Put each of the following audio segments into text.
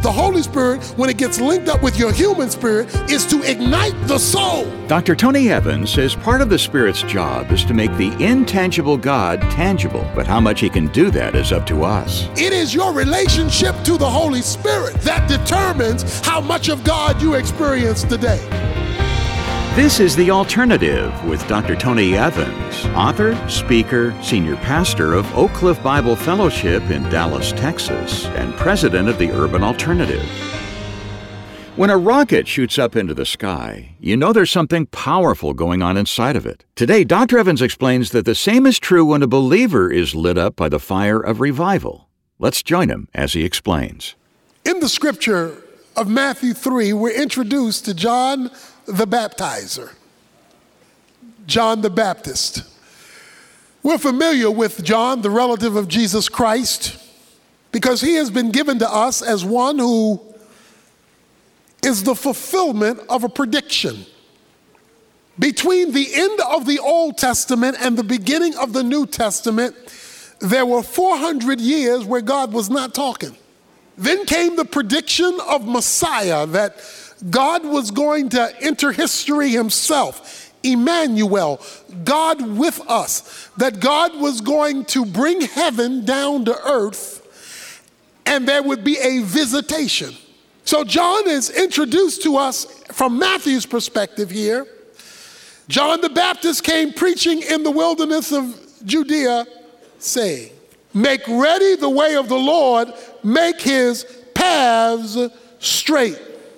The Holy Spirit, when it gets linked up with your human spirit, is to ignite the soul. Dr. Tony Evans says part of the Spirit's job is to make the intangible God tangible, but how much he can do that is up to us. It is your relationship to the Holy Spirit that determines how much of God you experience today. This is The Alternative with Dr. Tony Evans, author, speaker, senior pastor of Oak Cliff Bible Fellowship in Dallas, Texas, and president of the Urban Alternative. When a rocket shoots up into the sky, you know there's something powerful going on inside of it. Today, Dr. Evans explains that the same is true when a believer is lit up by the fire of revival. Let's join him as he explains. In the scripture of Matthew 3, we're introduced to John the Baptizer, John the Baptist. We're familiar with John, the relative of Jesus Christ, because he has been given to us as one who is the fulfillment of a prediction. Between the end of the Old Testament and the beginning of the New Testament, there were 400 years where God was not talking. Then came the prediction of Messiah, that God was going to enter history himself, Emmanuel, God with us, that God was going to bring heaven down to earth, and there would be a visitation. So John is introduced to us from Matthew's perspective here. John the Baptist came preaching in the wilderness of Judea, saying, "Make ready the way of the Lord, make his paths straight."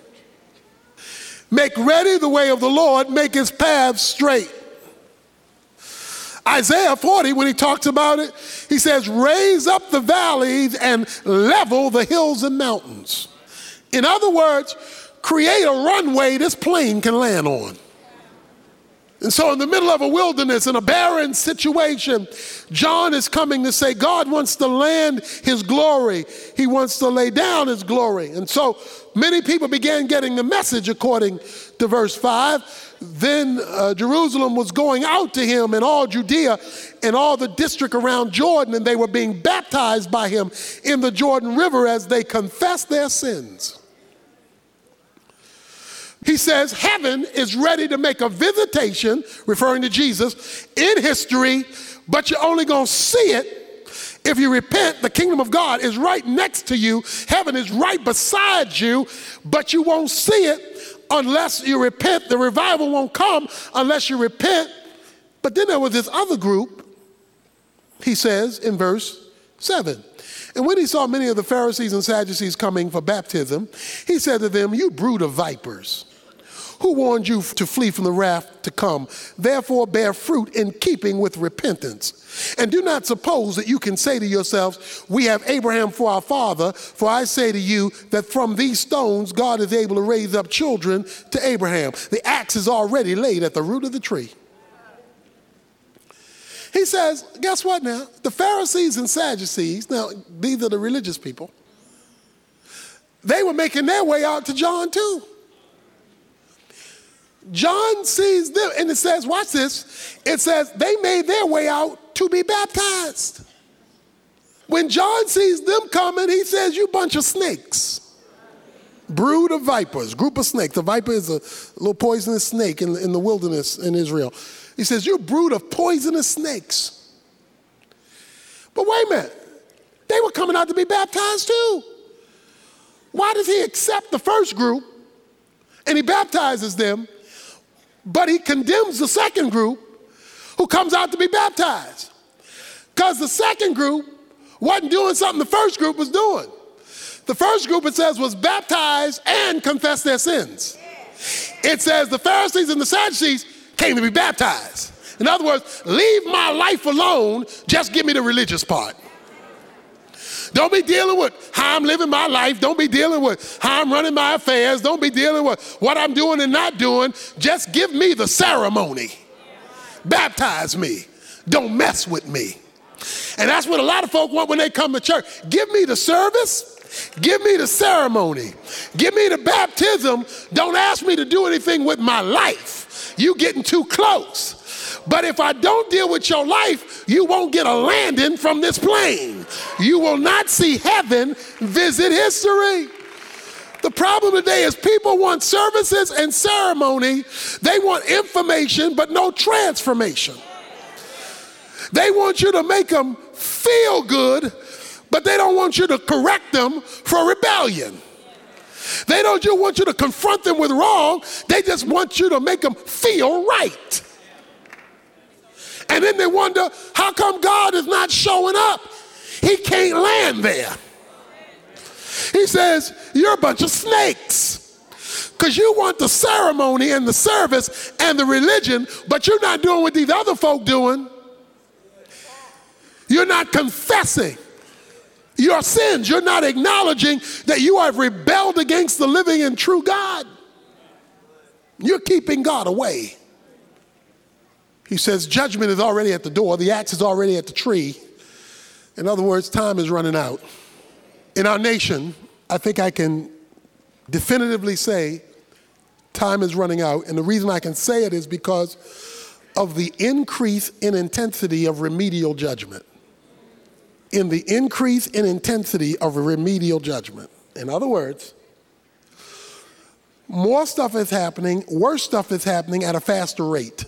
Make ready the way of the Lord, make his paths straight. Isaiah 40, when he talks about it, he says, raise up the valleys and level the hills and mountains. In other words, create a runway this plane can land on. And so in the middle of a wilderness, in a barren situation, John is coming to say God wants to land his glory. He wants to lay down his glory. And so many people began getting the message according to verse 5. Then Jerusalem was going out to him, and all Judea and all the district around Jordan, and they were being baptized by him in the Jordan River as they confessed their sins. He says heaven is ready to make a visitation, referring to Jesus, in history, but you're only going to see it if you repent. The kingdom of God is right next to you. Heaven is right beside you, but you won't see it unless you repent. The revival won't come unless you repent. But then there was this other group, he says in verse 7. And when he saw many of the Pharisees and Sadducees coming for baptism, he said to them, "You brood of vipers, who warned you to flee from the wrath to come? Therefore bear fruit in keeping with repentance. And do not suppose that you can say to yourselves, we have Abraham for our father. For I say to you that from these stones God is able to raise up children to Abraham. The axe is already laid at the root of the tree." He says, guess what now? The Pharisees and Sadducees, now these are the religious people, they were making their way out to John too. John sees them, and it says, watch this, it says they made their way out to be baptized. When John sees them coming, he says, "You bunch of snakes. Brood of vipers," group of snakes. A viper is a little poisonous snake in the wilderness in Israel. He says, "You brood of poisonous snakes." But wait a minute, they were coming out to be baptized too. Why does he accept the first group and he baptizes them, but he condemns the second group who comes out to be baptized? Because the second group wasn't doing something the first group was doing. The first group, it says, was baptized and confessed their sins. It says the Pharisees and the Sadducees came to be baptized. In other words, leave my life alone, just give me the religious part. Don't be dealing with how I'm living my life. Don't be dealing with how I'm running my affairs. Don't be dealing with what I'm doing and not doing. Just give me the ceremony. Baptize me. Don't mess with me. And that's what a lot of folk want when they come to church. Give me the service. Give me the ceremony. Give me the baptism. Don't ask me to do anything with my life. You getting too close. But if I don't deal with your life, you won't get a landing from this plane. You will not see heaven visit history. The problem today is people want services and ceremony. They want information, but no transformation. They want you to make them feel good, but they don't want you to correct them for rebellion. They don't just want you to confront them with wrong. They just want you to make them feel right. And then they wonder, how come God is not showing up? He can't land there. He says, you're a bunch of snakes. Because you want the ceremony and the service and the religion, but you're not doing what these other folk doing. You're not confessing your sins. You're not acknowledging that you have rebelled against the living and true God. You're keeping God away. He says judgment is already at the door. The axe is already at the tree. In other words, time is running out. In our nation, I think I can definitively say time is running out. And the reason I can say it is because of the increase in intensity of remedial judgment. In the increase in intensity of remedial judgment. In other words, more stuff is happening, worse stuff is happening at a faster rate.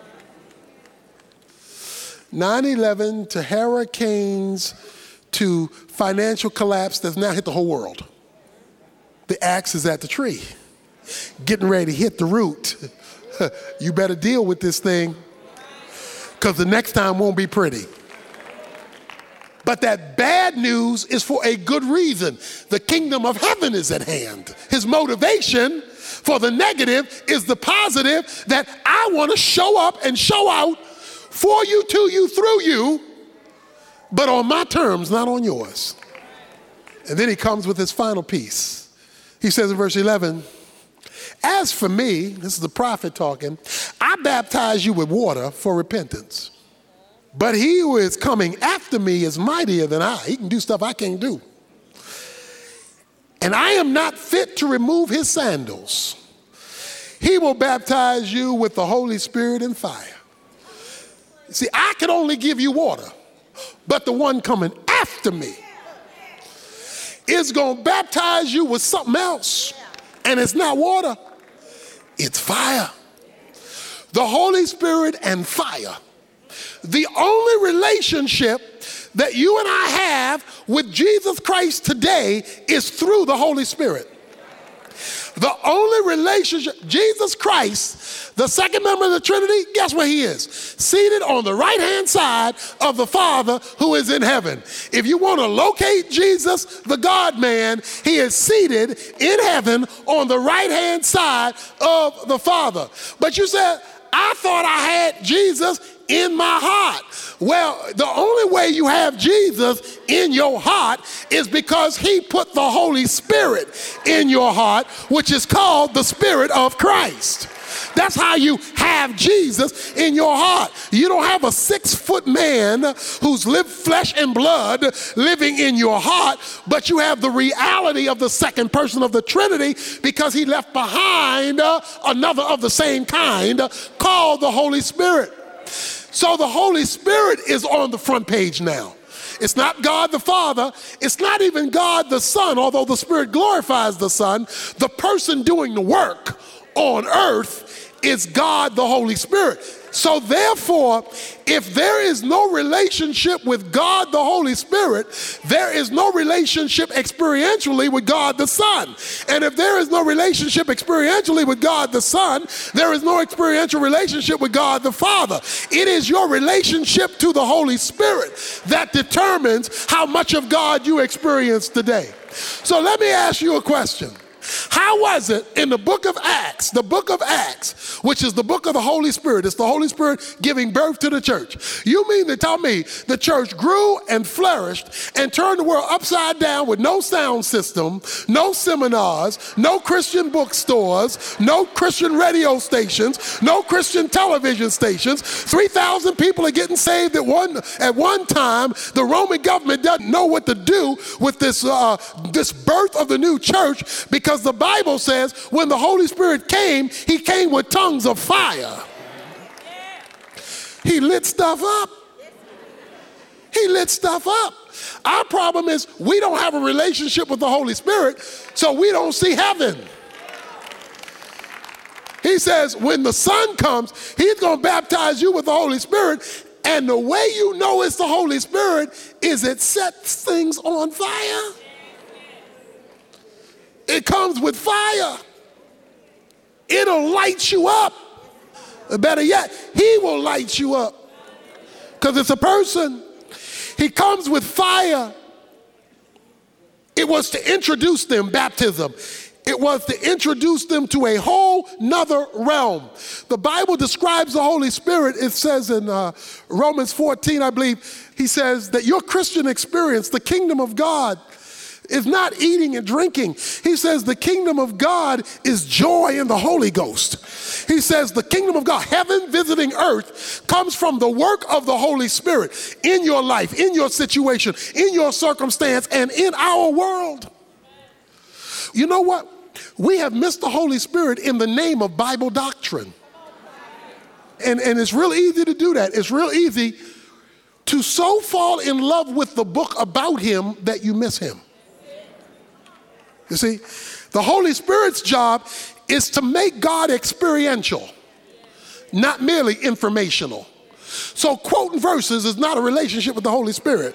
9/11 to hurricanes to financial collapse that's now hit the whole world. The axe is at the tree, getting ready to hit the root. You better deal with this thing, because the next time won't be pretty. But that bad news is for a good reason. The kingdom of heaven is at hand. His motivation for the negative is the positive, that I want to show up and show out for you, to you, through you, but on my terms, not on yours. And then he comes with his final piece. He says in verse 11, as for me, this is the prophet talking, I baptize you with water for repentance. But he who is coming after me is mightier than I. He can do stuff I can't do. And I am not fit to remove his sandals. He will baptize you with the Holy Spirit and fire. See, I can only give you water, but the one coming after me is going to baptize you with something else. And it's not water, it's fire. The Holy Spirit and fire. The only relationship that you and I have with Jesus Christ today is through the Holy Spirit. The only relationship, Jesus Christ, the second member of the Trinity, guess where he is? Seated on the right-hand side of the Father who is in heaven. If you want to locate Jesus, the God-man, he is seated in heaven on the right-hand side of the Father. But you said, I thought I had Jesus in my heart. Well, the only way you have Jesus in your heart is because he put the Holy Spirit in your heart, which is called the Spirit of Christ. That's how you have Jesus in your heart. You don't have a 6-foot man who's lived flesh and blood living in your heart, but you have the reality of the second person of the Trinity, because he left behind another of the same kind called the Holy Spirit. So the Holy Spirit is on the front page now. It's not God the Father. It's not even God the Son, although the Spirit glorifies the Son. The person doing the work on earth is God the Holy Spirit. So therefore, if there is no relationship with God the Holy Spirit, there is no relationship experientially with God the Son. And if there is no relationship experientially with God the Son, there is no experiential relationship with God the Father. It is your relationship to the Holy Spirit that determines how much of God you experience today. So let me ask you a question. How was it in the book of Acts, which is the book of the Holy Spirit, it's the Holy Spirit giving birth to the church. You mean to tell me the church grew and flourished and turned the world upside down with no sound system, no seminars, no Christian bookstores, no Christian radio stations, no Christian television stations. 3,000 people are getting saved at one time. The Roman government doesn't know what to do with this birth of the new church, because the Bible says when the Holy Spirit came, he came with tongues of fire. He lit stuff up. He lit stuff up. Our problem is we don't have a relationship with the Holy Spirit, so we don't see heaven. He says when the Son comes, he's going to baptize you with the Holy Spirit, and the way you know it's the Holy Spirit is it sets things on fire. It comes with fire. It'll light you up. Better yet, he will light you up. Because it's a person. He comes with fire. It was to introduce them, baptism. It was to introduce them to a whole nother realm. The Bible describes the Holy Spirit. It says in Romans 14, I believe, he says that your Christian experience, the kingdom of God, is not eating and drinking. He says the kingdom of God is joy in the Holy Ghost. He says the kingdom of God, heaven visiting earth, comes from the work of the Holy Spirit in your life, in your situation, in your circumstance, and in our world. You know what? We have missed the Holy Spirit in the name of Bible doctrine. And it's real easy to do that. It's real easy to so fall in love with the book about him that you miss him. You see, the Holy Spirit's job is to make God experiential, not merely informational. So quoting verses is not a relationship with the Holy Spirit.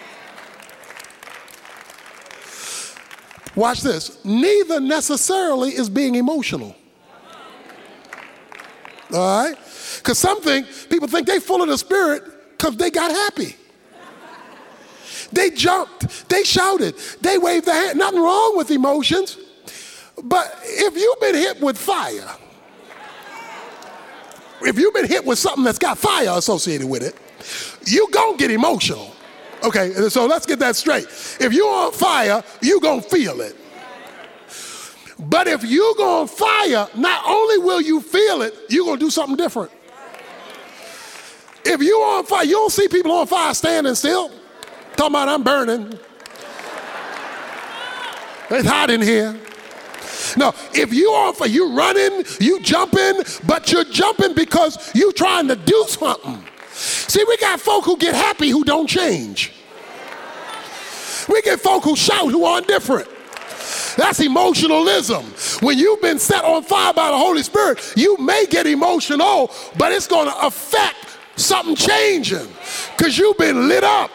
Watch this. Neither necessarily is being emotional. All right? Because people think they're full of the Spirit because they got happy. They jumped, they shouted, they waved their hand. Nothing wrong with emotions. But if you've been hit with fire, if you've been hit with something that's got fire associated with it, you're going to get emotional. Okay, so let's get that straight. If you're on fire, you're going to feel it. But if you go on fire, not only will you feel it, you're going to do something different. If you're on fire, you don't see people on fire standing still. Talking about I'm burning. It's hot in here. No, if you're on fire, you're running, you jumping, but you're jumping because you're trying to do something. See, we got folk who get happy who don't change. We get folk who shout who aren't different. That's emotionalism. When you've been set on fire by the Holy Spirit, you may get emotional, but it's going to affect something changing because you've been lit up.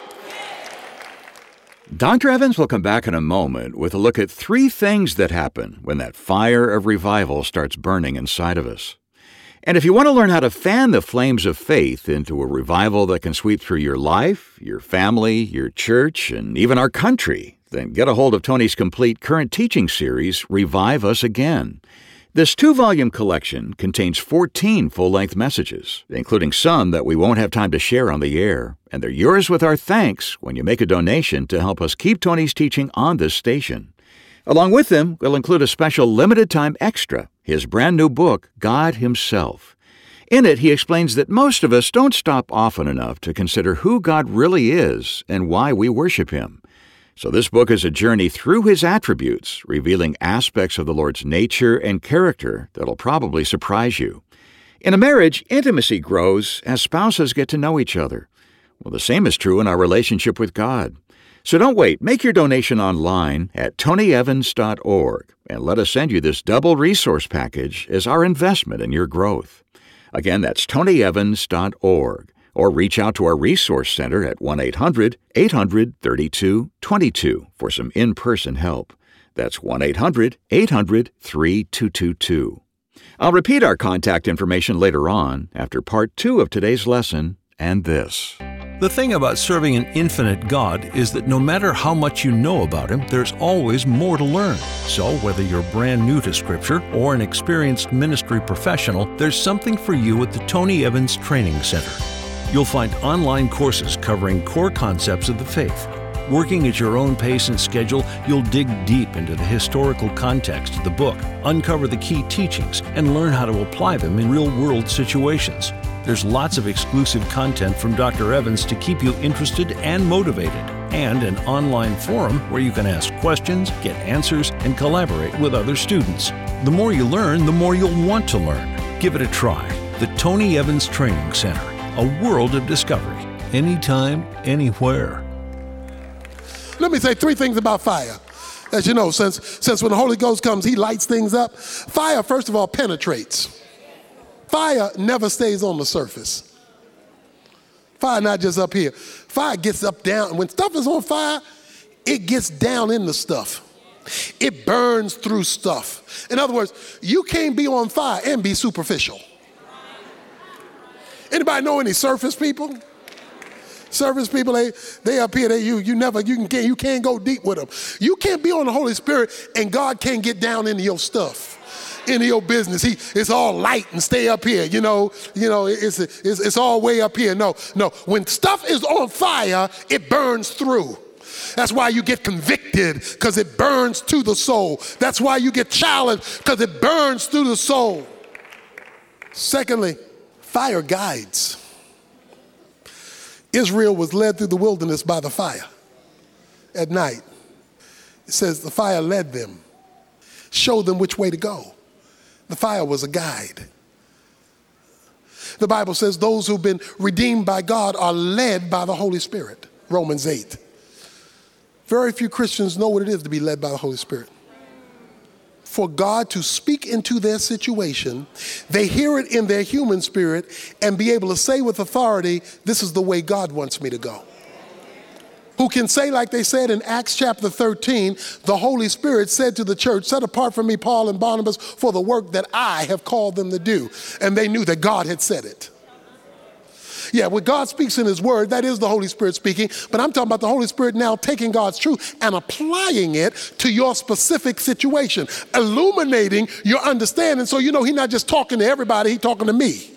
Dr. Evans will come back in a moment with a look at 3 things that happen when that fire of revival starts burning inside of us. And if you want to learn how to fan the flames of faith into a revival that can sweep through your life, your family, your church, and even our country, then get a hold of Tony's complete current teaching series, Revive Us Again. This 2-volume collection contains 14 full-length messages, including some that we won't have time to share on the air, and they're yours with our thanks when you make a donation to help us keep Tony's teaching on this station. Along with them, we'll include a special limited-time extra, his brand-new book, God Himself. In it, he explains that most of us don't stop often enough to consider who God really is and why we worship Him. So this book is a journey through His attributes, revealing aspects of the Lord's nature and character that'll probably surprise you. In a marriage, intimacy grows as spouses get to know each other. Well, the same is true in our relationship with God. So don't wait. Make your donation online at tonyevans.org and let us send you this double resource package as our investment in your growth. Again, that's tonyevans.org. Or reach out to our resource center at 1-800-800-3222 for some in-person help. That's 1-800-800-3222. I'll repeat our contact information later on after part 2 of today's lesson and this. The thing about serving an infinite God is that no matter how much you know about Him, there's always more to learn. So whether you're brand new to Scripture or an experienced ministry professional, there's something for you at the Tony Evans Training Center. You'll find online courses covering core concepts of the faith. Working at your own pace and schedule, you'll dig deep into the historical context of the book, uncover the key teachings, and learn how to apply them in real-world situations. There's lots of exclusive content from Dr. Evans to keep you interested and motivated, and an online forum where you can ask questions, get answers, and collaborate with other students. The more you learn, the more you'll want to learn. Give it a try. The Tony Evans Training Center. A world of discovery. Anytime, anywhere. Let me say 3 things about fire. As you know, since when the Holy Ghost comes, he lights things up. Fire, first of all, penetrates. Fire never stays on the surface. Fire not just up here. Fire gets up, down. When stuff is on fire, it gets down in the stuff. It burns through stuff. In other words, you can't be on fire and be superficial. Anybody know any surface people? Surface people, they up here, you can't go deep with them. You can't be on the Holy Spirit and God can't get down into your stuff, into your business. It's all light and stay up here, it's all way up here. No. When stuff is on fire, it burns through. That's why you get convicted, because it burns to the soul. That's why you get challenged, because it burns through the soul. Secondly, fire guides. Israel was led through the wilderness by the fire at night. It says the fire led them, showed them which way to go. The fire was a guide. The Bible says those who've been redeemed by God are led by the Holy Spirit, Romans 8. Very few Christians know what it is to be led by the Holy Spirit. For God to speak into their situation, they hear it in their human spirit and be able to say with authority, this is the way God wants me to go. Who can say, like they said in Acts chapter 13, the Holy Spirit said to the church, set apart from me Paul and Barnabas for the work that I have called them to do. And they knew that God had said it. Yeah, when God speaks in his word, that is the Holy Spirit speaking. But I'm talking about the Holy Spirit now taking God's truth and applying it to your specific situation, illuminating your understanding. So you know he's not just talking to everybody, he's talking to me.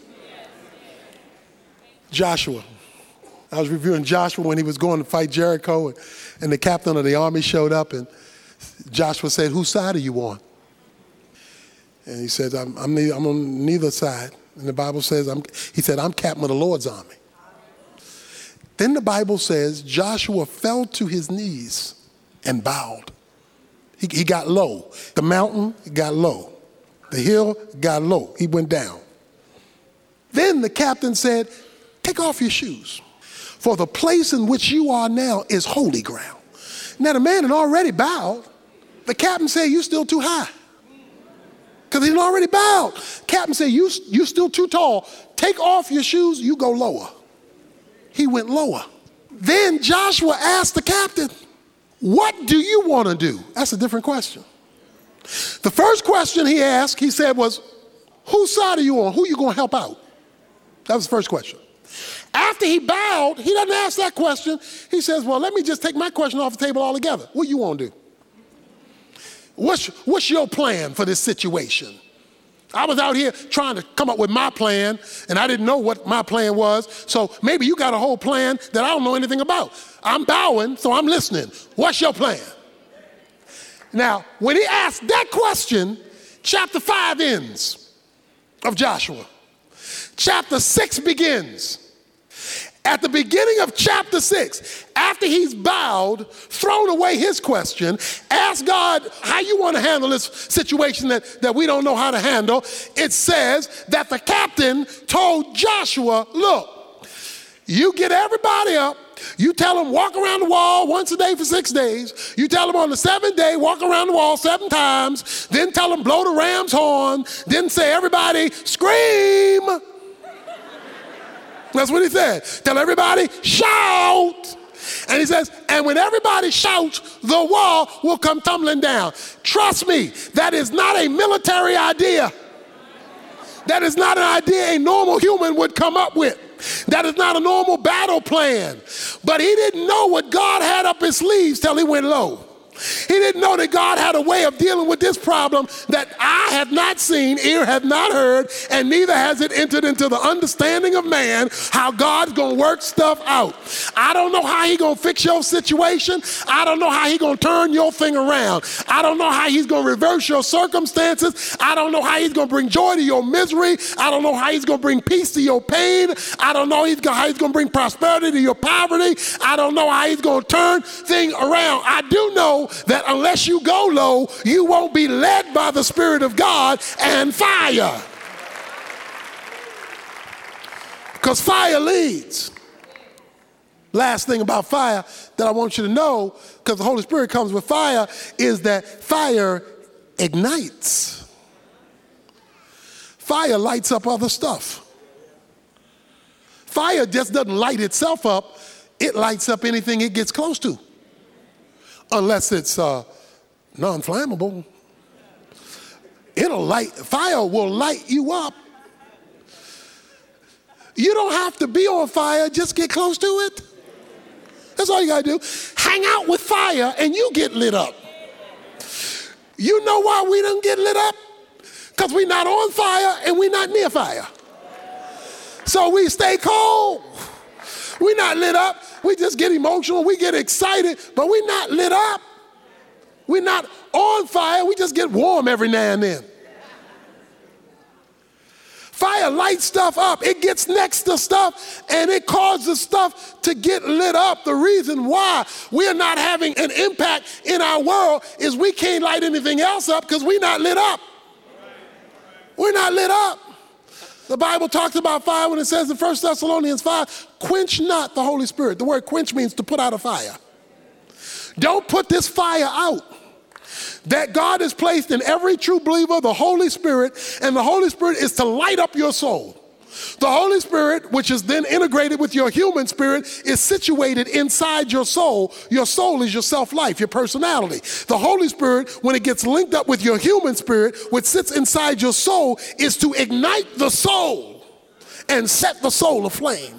Joshua. I was reviewing Joshua when he was going to fight Jericho, and the captain of the army showed up, and Joshua said, whose side are you on? And he said, I'm on neither side. And the Bible says, he said, I'm captain of the Lord's army. Then the Bible says Joshua fell to his knees and bowed. He got low. The mountain got low. The hill got low. He went down. Then the captain said, take off your shoes, for the place in which you are now is holy ground. Now the man had already bowed. The captain said, you still too high. Because he'd already bowed. Captain said, you still too tall. Take off your shoes, you go lower. He went lower. Then Joshua asked the captain, what do you want to do? That's a different question. The first question he asked, he said was, whose side are you on? Who are you going to help out? That was the first question. After he bowed, he doesn't ask that question. He says, well, let me just take my question off the table altogether. What do you want to do? What's your plan for this situation? I was out here trying to come up with my plan, and I didn't know what my plan was. So maybe you got a whole plan that I don't know anything about. I'm bowing, so I'm listening. What's your plan? Now, when he asked that question, chapter 5 ends of Joshua. Chapter 6 begins. At the beginning of chapter 6, after he's bowed, thrown away his question, asked God how you want to handle this situation that we don't know how to handle, it says that the captain told Joshua, look, you get everybody up, you tell them walk around the wall once a day for 6 days, you tell them on the 7th day walk around the wall 7 times, then tell them blow the ram's horn, then say everybody scream. That's what he said. Tell everybody, shout. And he says, and when everybody shouts, the wall will come tumbling down. Trust me, that is not a military idea. That is not an idea a normal human would come up with. That is not a normal battle plan. But he didn't know what God had up his sleeves till he went low. He didn't know that God had a way of dealing with this problem that eye have not seen, ear have not heard, and neither has it entered into the understanding of man how God's going to work stuff out. I don't know how he's going to fix your situation. I don't know how he's going to turn your thing around. I don't know how he's going to reverse your circumstances. I don't know how he's going to bring joy to your misery. I don't know how he's going to bring peace to your pain. I don't know how he's going to bring prosperity to your poverty. I don't know how he's going to turn things around. I do know that unless you go low, you won't be led by the Spirit of God and fire. Because fire leads. Last thing about fire that I want you to know, because the Holy Spirit comes with fire, is that fire ignites. Fire lights up other stuff. Fire just doesn't light itself up. It lights up anything it gets close to. Unless it's non-flammable. Fire will light you up. You don't have to be on fire, just get close to it. That's all you gotta do. Hang out with fire and you get lit up. You know why we don't get lit up? Because we're not on fire and we're not near fire. So we stay cold. We're not lit up. We just get emotional, we get excited, but we're not lit up. We're not on fire, we just get warm every now and then. Fire lights stuff up. It gets next to stuff and it causes stuff to get lit up. The reason why we're not having an impact in our world is we can't light anything else up because we're not lit up. We're not lit up. The Bible talks about fire when it says in 1 Thessalonians 5, quench not the Holy Spirit. The word quench means to put out a fire. Don't put this fire out that God has placed in every true believer, the Holy Spirit, and the Holy Spirit is to light up your soul. The Holy Spirit, which is then integrated with your human spirit, is situated inside your soul. Your soul is your self-life, your personality. The Holy Spirit, when it gets linked up with your human spirit, which sits inside your soul, is to ignite the soul and set the soul aflame.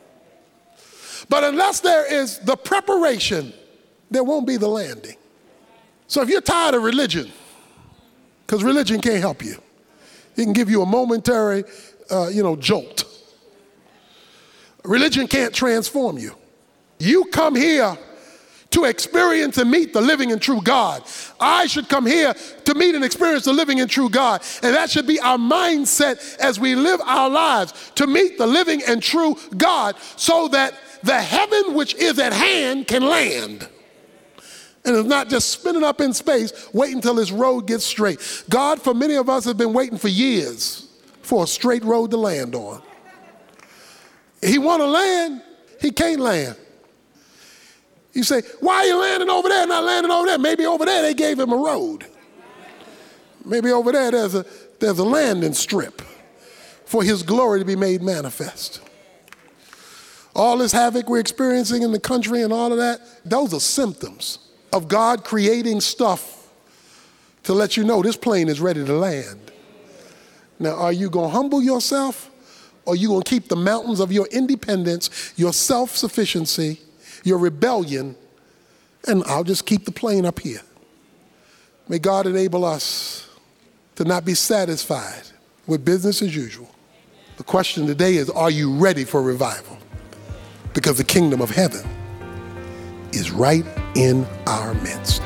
But unless there is the preparation, there won't be the landing. So if you're tired of religion, because religion can't help you, it can give you a momentary jolt. Religion can't transform you. You come here to experience and meet the living and true God. I should come here to meet and experience the living and true God. And that should be our mindset as we live our lives, to meet the living and true God so that the heaven which is at hand can land. And it's not just spinning up in space, waiting until this road gets straight. God, for many of us, have been waiting for years for a straight road to land on. He want to land, he can't land. You say, why are you landing over there, not landing over there? Maybe over there they gave him a road. Maybe over there there's a landing strip for his glory to be made manifest. All this havoc we're experiencing in the country and all of that, those are symptoms of God creating stuff to let you know this plane is ready to land. Now, are you going to humble yourself, or are you going to keep the mountains of your independence, your self-sufficiency, your rebellion, and I'll just keep the plane up here? May God enable us to not be satisfied with business as usual. The question today is, are you ready for revival? Because the kingdom of heaven is right in our midst.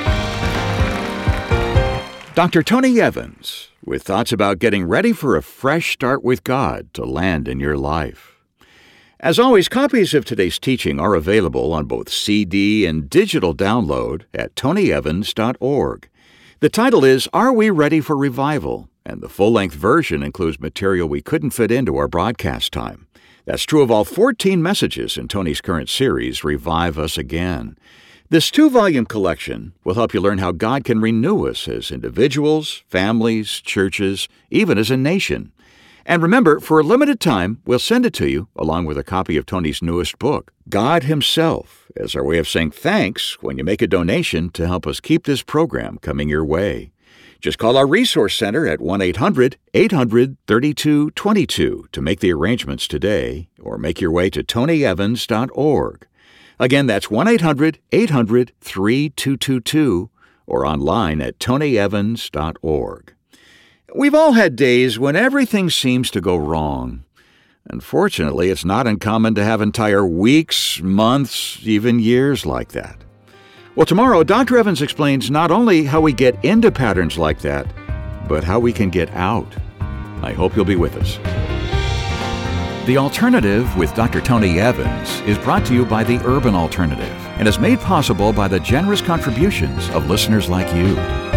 Dr. Tony Evans, with thoughts about getting ready for a fresh start with God to land in your life. As always, copies of today's teaching are available on both CD and digital download at tonyevans.org. The title is Are We Ready for Revival? And the full-length version includes material we couldn't fit into our broadcast time. That's true of all 14 messages in Tony's current series, Revive Us Again. This 2-volume collection will help you learn how God can renew us as individuals, families, churches, even as a nation. And remember, for a limited time, we'll send it to you along with a copy of Tony's newest book, God Himself, as our way of saying thanks when you make a donation to help us keep this program coming your way. Just call our Resource Center at 1-800-800-3222 to make the arrangements today, or make your way to tonyevans.org. Again, that's 1-800-800-3222 or online at tonyevans.org. We've all had days when everything seems to go wrong. Unfortunately, it's not uncommon to have entire weeks, months, even years like that. Well, tomorrow, Dr. Evans explains not only how we get into patterns like that, but how we can get out. I hope you'll be with us. The Alternative with Dr. Tony Evans is brought to you by the Urban Alternative and is made possible by the generous contributions of listeners like you.